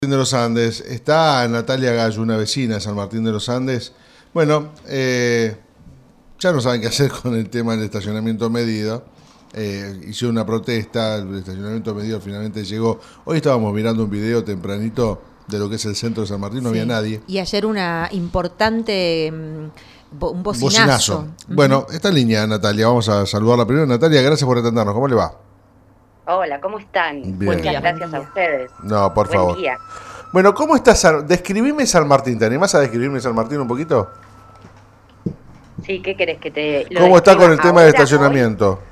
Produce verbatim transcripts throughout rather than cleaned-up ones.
De los Andes, está Natalia Gallo, una vecina de San Martín de los Andes. Bueno, eh, ya no saben qué hacer con el tema del estacionamiento medido. Eh, hicieron una protesta, el estacionamiento medido finalmente llegó. Hoy estábamos mirando un video tempranito de lo que es el centro de San Martín, no sí. había nadie. Y ayer una importante, um, un bocinazo. bocinazo. Uh-huh. Bueno, está en línea Natalia, vamos a saludarla primero. Natalia, gracias por atendernos, ¿cómo le va? Hola, ¿cómo están? Bien. Muchas gracias a ustedes. No, por Buen favor. Día. Bueno, ¿cómo estás? Describime San Martín, ¿te animás a describirme San Martín un poquito? Sí, ¿qué querés que te lo ¿Cómo está con el tema ahora, del estacionamiento? Hoy?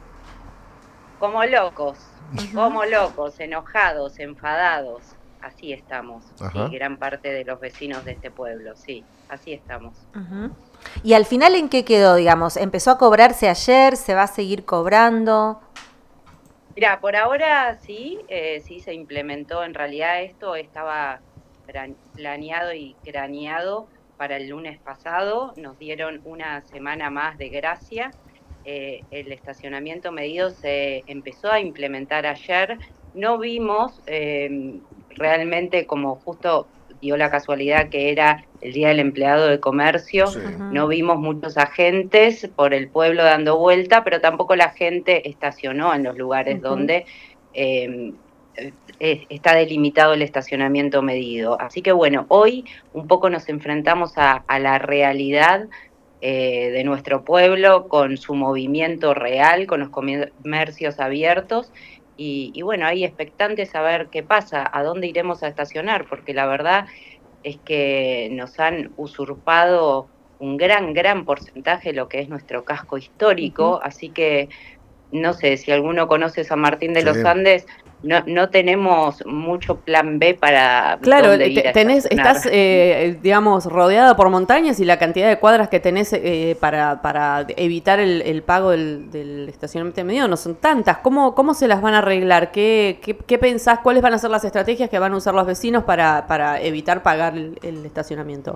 Como locos, uh-huh. como locos, enojados, enfadados. Así estamos. Ajá. Y gran parte de los vecinos de este pueblo, sí, así estamos. Uh-huh. ¿Y al final en qué quedó, digamos? ¿Empezó a cobrarse ayer? ¿Se va a seguir cobrando? Mira, por ahora sí, eh, sí se implementó. En realidad esto estaba planeado y craneado para el lunes pasado. Nos dieron una semana más de gracia. Eh, el estacionamiento medido se empezó a implementar ayer. No vimos eh, realmente, como justo dio la casualidad que era el Día del Empleado de Comercio, sí. No vimos muchos agentes por el pueblo dando vuelta, pero tampoco la gente estacionó en los lugares uh-huh. donde eh, está delimitado el estacionamiento medido. Así que bueno, hoy un poco nos enfrentamos a, a la realidad eh, de nuestro pueblo, con su movimiento real, con los comercios abiertos, y, y bueno, ahí expectantes a ver qué pasa, a dónde iremos a estacionar, porque la verdad es que nos han usurpado un gran, gran porcentaje de lo que es nuestro casco histórico, uh-huh. así que no sé, si alguno conoce San Martín de sí. los Andes, no, no tenemos mucho plan B para claro, dónde ir a tenés, estás, eh, digamos, rodeada por montañas y la cantidad de cuadras que tenés eh, para, para evitar el, el pago del, del estacionamiento medido no son tantas. ¿Cómo, cómo se las van a arreglar? ¿Qué, qué, qué pensás? ¿Cuáles van a ser las estrategias que van a usar los vecinos para, para evitar pagar el, el estacionamiento?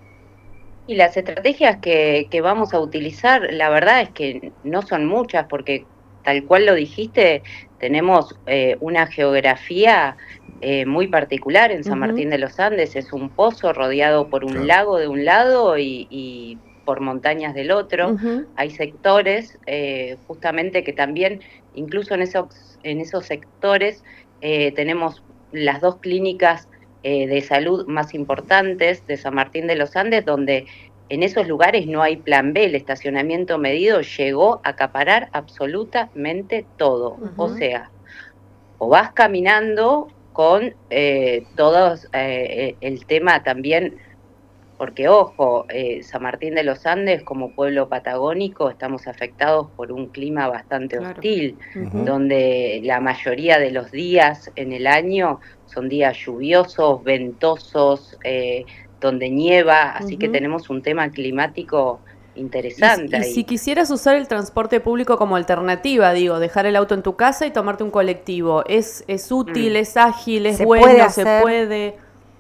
Y las estrategias que, que vamos a utilizar, la verdad es que no son muchas, porque tal cual lo dijiste, tenemos eh, una geografía eh, muy particular en San uh-huh. Martín de los Andes. Es un pozo rodeado por un claro. lago de un lado y, y por montañas del otro. Uh-huh. Hay sectores eh, justamente que también, incluso en esos, en esos sectores, eh, tenemos las dos clínicas eh, de salud más importantes de San Martín de los Andes, donde en esos lugares no hay plan B. El estacionamiento medido llegó a acaparar absolutamente todo. Uh-huh. O sea, o vas caminando con eh, todos eh, el tema también, porque ojo, eh, San Martín de los Andes como pueblo patagónico estamos afectados por un clima bastante claro. hostil, uh-huh. donde la mayoría de los días en el año son días lluviosos, ventosos, eh, donde nieva, así uh-huh. que tenemos un tema climático interesante. Y, y si quisieras usar el transporte público como alternativa, digo, dejar el auto en tu casa y tomarte un colectivo, ¿es, es útil, mm. es ágil, es bueno, se puede?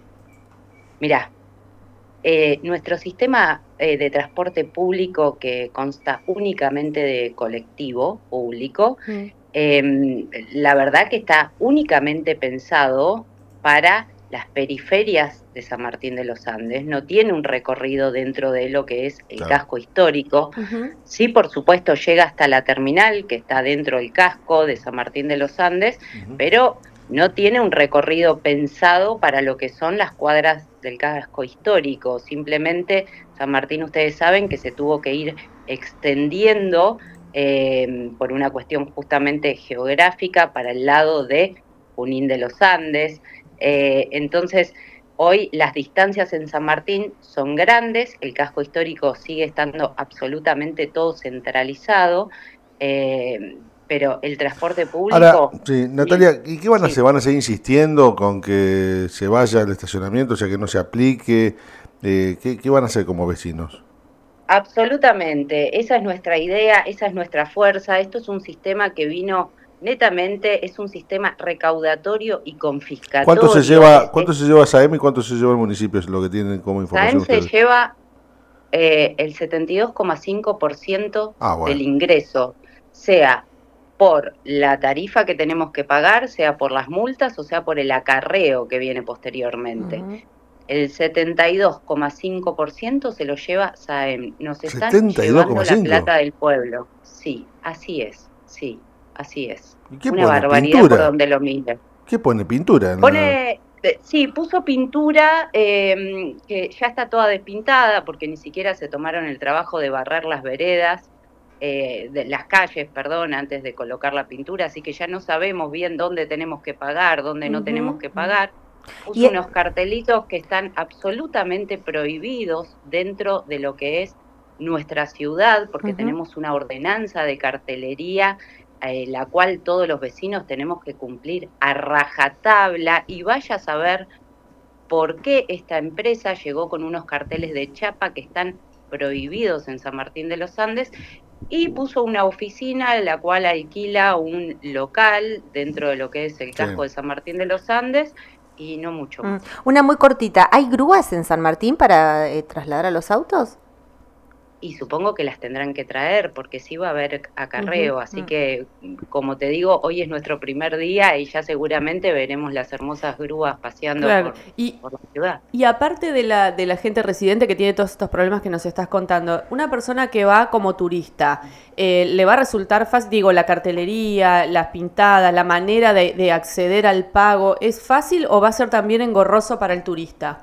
Mirá, eh, nuestro sistema eh, de transporte público, que consta únicamente de colectivo público, mm. eh, la verdad que está únicamente pensado para las periferias de San Martín de los Andes, no tiene un recorrido dentro de lo que es el claro. casco histórico. Uh-huh. Sí, por supuesto, llega hasta la terminal, que está dentro del casco de San Martín de los Andes, uh-huh. pero no tiene un recorrido pensado para lo que son las cuadras del casco histórico. Simplemente San Martín, ustedes saben que se tuvo que ir extendiendo eh, por una cuestión justamente geográfica para el lado de Junín de los Andes. Eh, entonces, hoy las distancias en San Martín son grandes, el casco histórico sigue estando absolutamente todo centralizado, eh, pero el transporte público... Ahora, sí, Natalia, ¿y qué van a sí. hacer? ¿Van a seguir insistiendo con que se vaya el estacionamiento, o sea, que no se aplique? Eh, ¿qué, ¿Qué van a hacer como vecinos? Absolutamente, esa es nuestra idea, esa es nuestra fuerza. Esto es un sistema que vino... Netamente es un sistema recaudatorio y confiscatorio. ¿Cuánto se lleva, cuánto se lleva SAEM y cuánto se lleva el municipio? Es lo que tienen como información. SAEM se lleva eh, el setenta y dos coma cinco por ciento ah, bueno. del ingreso, sea por la tarifa que tenemos que pagar, sea por las multas o sea por el acarreo que viene posteriormente. Uh-huh. El setenta y dos coma cinco por ciento se lo lleva SAEM. Nos están llevando la plata del pueblo. Sí, así es, sí, así es. ¿Y qué Una pone, barbaridad pintura? Por donde lo mire. ¿Qué pone pintura? No. Pone, sí, puso pintura eh, que ya está toda despintada porque ni siquiera se tomaron el trabajo de barrer las veredas. Eh, de las calles, perdón, antes de colocar la pintura, así que ya no sabemos bien dónde tenemos que pagar, dónde no uh-huh. tenemos que pagar. Puso y unos cartelitos que están absolutamente prohibidos dentro de lo que es nuestra ciudad, porque uh-huh. tenemos una ordenanza de cartelería, eh, la cual todos los vecinos tenemos que cumplir a rajatabla, y vaya a saber por qué esta empresa llegó con unos carteles de chapa que están prohibidos en San Martín de los Andes, y puso una oficina en la cual alquila un local dentro de lo que es el casco sí. de San Martín de los Andes, y no mucho más. Una muy cortita, ¿hay grúas en San Martín para eh, trasladar a los autos? Y supongo que las tendrán que traer, porque sí va a haber acarreo, uh-huh. así que, como te digo, hoy es nuestro primer día y ya seguramente veremos las hermosas grúas paseando claro. por, y, por la ciudad. Y aparte de la, de la gente residente que tiene todos estos problemas que nos estás contando, una persona que va como turista, eh, ¿le va a resultar fácil, digo, la cartelería, las pintadas, la manera de, de acceder al pago, es fácil o va a ser también engorroso para el turista?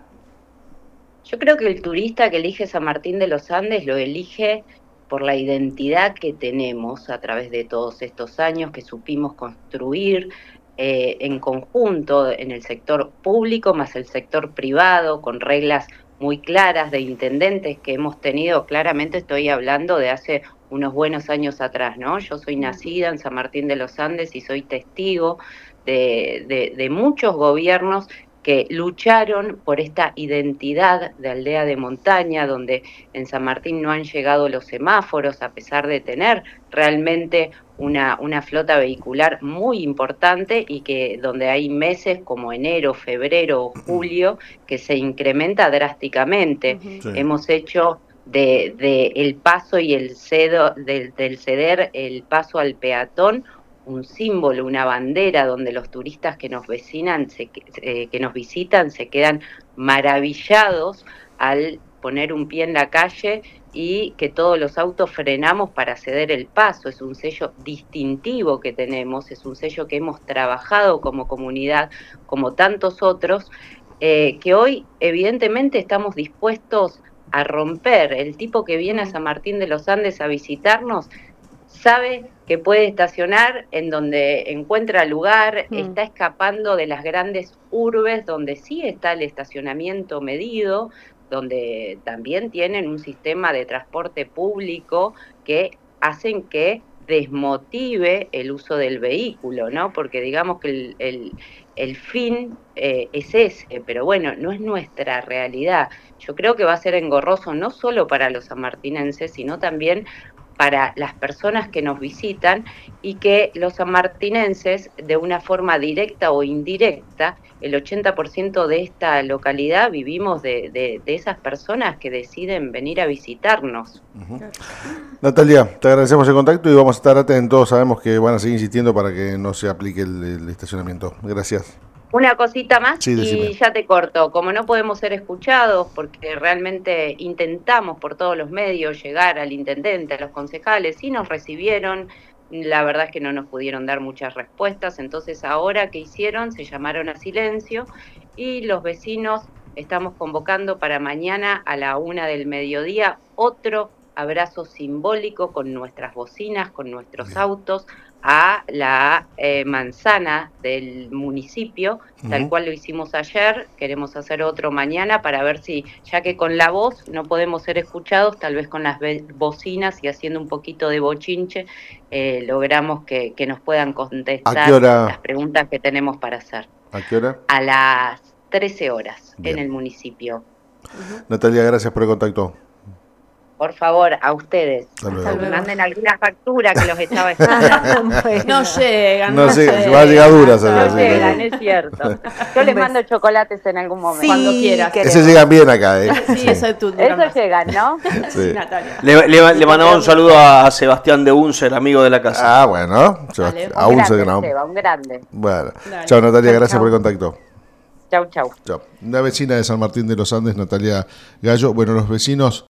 Yo creo que el turista que elige San Martín de los Andes lo elige por la identidad que tenemos a través de todos estos años que supimos construir eh, en conjunto en el sector público más el sector privado, con reglas muy claras de intendentes que hemos tenido. Claramente estoy hablando de hace unos buenos años atrás, ¿no? Yo soy nacida en San Martín de los Andes y soy testigo de, de, de muchos gobiernos que lucharon por esta identidad de aldea de montaña, donde en San Martín no han llegado los semáforos, a pesar de tener realmente una, una flota vehicular muy importante, y que donde hay meses como enero, febrero o julio que se incrementa drásticamente. Uh-huh. Sí. Hemos hecho de, de el paso y el cedo, del, del ceder el paso al peatón un símbolo, una bandera, donde los turistas que nos vecinan, se, eh, que nos visitan, se quedan maravillados al poner un pie en la calle y que todos los autos frenamos para ceder el paso. Es un sello distintivo que tenemos, es un sello que hemos trabajado como comunidad, como tantos otros, eh, que hoy evidentemente estamos dispuestos a romper. El tipo que viene a San Martín de los Andes a visitarnos sabe que puede estacionar en donde encuentra lugar, mm. está escapando de las grandes urbes donde sí está el estacionamiento medido, donde también tienen un sistema de transporte público que hacen que desmotive el uso del vehículo, ¿no? Porque digamos que el, el, el fin eh, es ese, pero bueno, no es nuestra realidad. Yo creo que va a ser engorroso no solo para los sanmartinenses, sino también para las personas que nos visitan, y que los sanmartinenses, de una forma directa o indirecta, el ochenta por ciento de esta localidad vivimos de, de, de esas personas que deciden venir a visitarnos. Uh-huh. Natalia, te agradecemos el contacto y vamos a estar atentos. Sabemos que van a seguir insistiendo para que no se aplique el, el estacionamiento. Gracias. Una cosita más sí, y ya te corto. Como no podemos ser escuchados, porque realmente intentamos por todos los medios llegar al intendente, a los concejales, y nos recibieron, la verdad es que no nos pudieron dar muchas respuestas. Entonces ahora, ¿qué hicieron? Se llamaron a silencio, y los vecinos estamos convocando para mañana a la una del mediodía otro abrazo simbólico con nuestras bocinas, con nuestros Bien. autos, a la eh, manzana del municipio, uh-huh. tal cual lo hicimos ayer. Queremos hacer otro mañana para ver si, ya que con la voz no podemos ser escuchados, tal vez con las bocinas y haciendo un poquito de bochinche, eh, logramos que, que nos puedan contestar las preguntas que tenemos para hacer. ¿A qué hora? A las trece horas. Bien. En el municipio. Uh-huh. Natalia, gracias por el contacto. Por favor, a ustedes. Hasta luego. Que me manden alguna factura que los estaba esperando. No llegan, No no, sé, llegan. va a llegar dura, se No así que- llegan, es cierto. Yo les mando chocolates en algún momento. Cuando quieras. queremos. Ese llegan bien acá, ¿eh? Sí, eso es tu Eso llegan, ¿no? Sí. Natalia. Le, le, le mandamos un saludo a Sebastián de Unser, amigo de la casa. Ah, bueno. Dale. Aún un se grande, ganó. Seba, un grande. Bueno. Dale. Chao, Natalia, Chau, gracias chau. por el contacto. Chau, chau. Chao. Una vecina de San Martín de los Andes, Natalia Gallo. Bueno, los vecinos